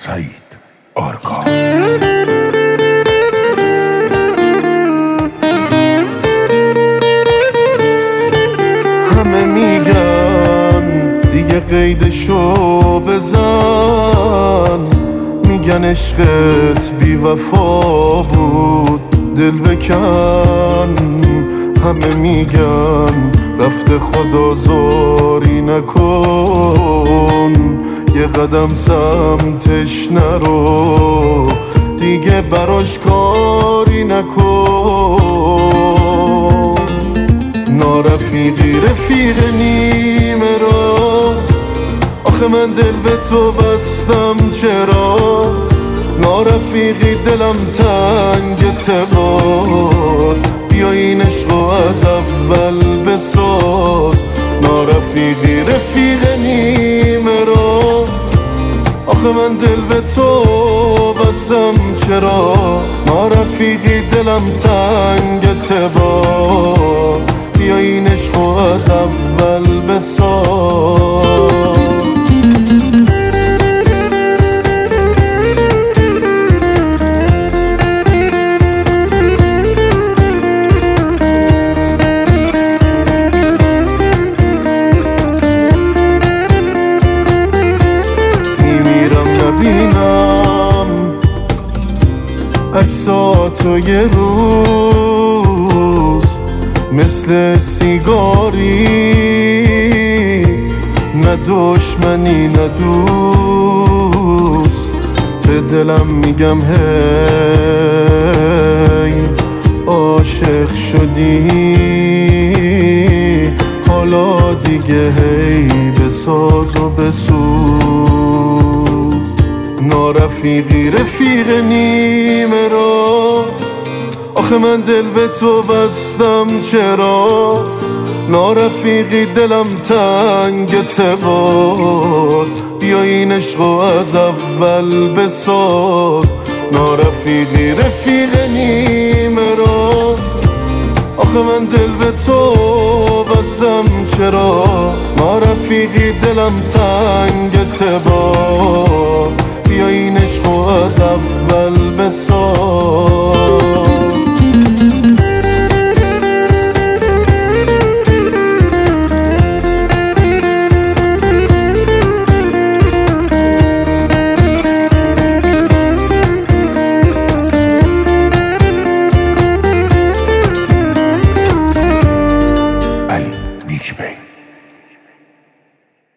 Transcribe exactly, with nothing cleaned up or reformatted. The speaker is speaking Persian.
سعید آرکا. همه میگن دیگه قیدشو بزن، میگن عشقت بی وفا بود دل بکن. همه میگن رفته خدازاری نکن، یه قدم سمتش نرو دیگه براش کاری نکن. نارفیقی رفیق نیمه را، آخه من دل به تو بستم چرا؟ نارفیقی دلم تنگته باز، بیا این عشقو از اول بساز. نارفیقی رفیق نیمه را، آخه من دل به تو بستم چرا؟ نارفیقی دلم تنگته باز، بیا این عشقو از اول بساز. عکساتو یه روز مثل سیگاری، نه دشمنی نه دوست، به دلم میگم هی عاشق شدی، حالا دیگه هی بساز و بسوز. نارفیقی رفیق نیمه را، آخه من دل به تو بستم چرا؟ نارفیقی دلم تنگته باز، بیا این عشقو از اول بساز. نارفیقی رفیق نیمه را، آخه من دل به تو بستم چرا؟ نارفیقی دلم تنگته باز، بیا این عشقو از اول بساز.